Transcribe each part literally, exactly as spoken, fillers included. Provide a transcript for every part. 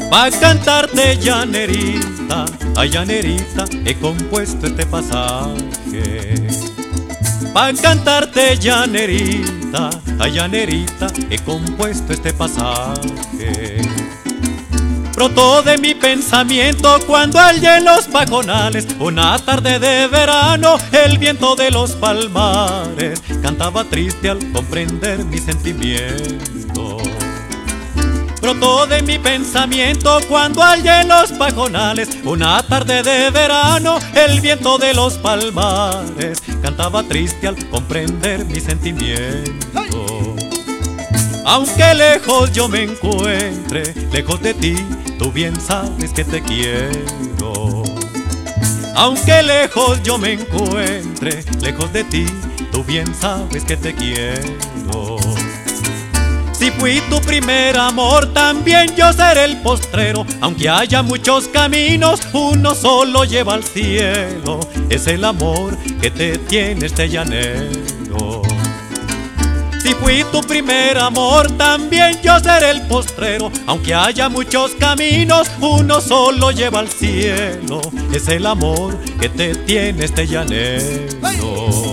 Pa' cantarte llanerita, ay llanerita, he compuesto este pasaje. Pa' cantarte llanerita, ay llanerita, he compuesto este pasaje. Brotó de mi pensamiento cuando hallé en los pajonales, una tarde de verano, el viento de los palmares cantaba triste al comprender mi sentimiento. Brotó de mi pensamiento cuando hallé en los pajonales, una tarde de verano, el viento de los palmares cantaba triste al comprender mi sentimiento. Aunque lejos yo me encuentre, lejos de ti, tú bien sabes que te quiero. Aunque lejos yo me encuentre, lejos de ti, tú bien sabes que te quiero. Si fui tu primer amor, también yo seré el postrero. Aunque haya muchos caminos, uno solo lleva al cielo. Es el amor que te tiene este llanero. Si fui tu primer amor, también yo seré el postrero. Aunque haya muchos caminos, uno solo lleva al cielo. Es el amor que te tiene este llanero.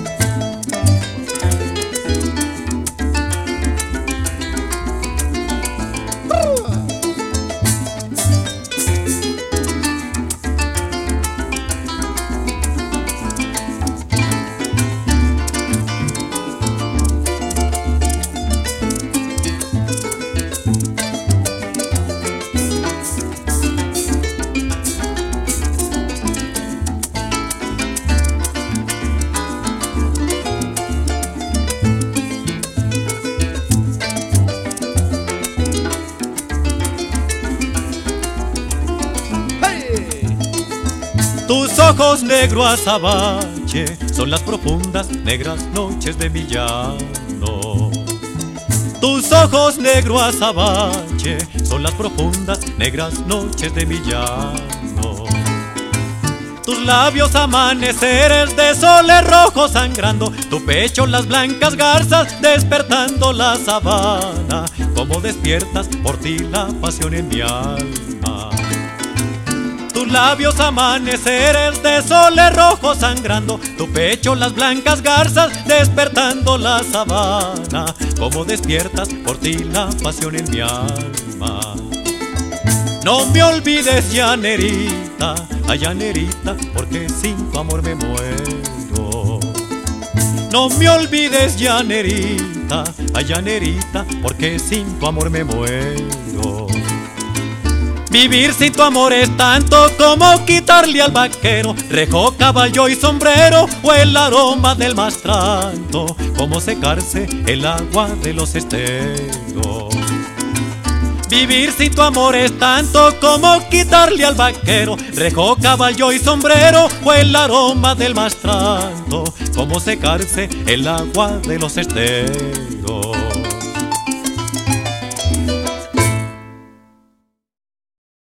Tus ojos negro azabache son las profundas negras noches de mi llano. Tus ojos negro azabache son las profundas negras noches de mi llano. Tus labios amaneceres de soles rojos sangrando, tu pecho las blancas garzas despertando la sabana. Como despiertas por ti la pasión en mi alma. Tus labios amaneceres de soles rojos sangrando, tu pecho las blancas garzas despertando la sabana. Como despiertas por ti la pasión en mi alma. No me olvides llanerita, ay llanerita, porque sin tu amor me muero. No me olvides llanerita, ay llanerita, porque sin tu amor me muero. Vivir sin tu amor es tanto como quitarle al vaquero rejo, caballo y sombrero, o el aroma del mastranto, como secarse el agua de los esteros. Vivir sin tu amor es tanto como quitarle al vaquero rejo, caballo y sombrero, o el aroma del mastranto, como secarse el agua de los esteros.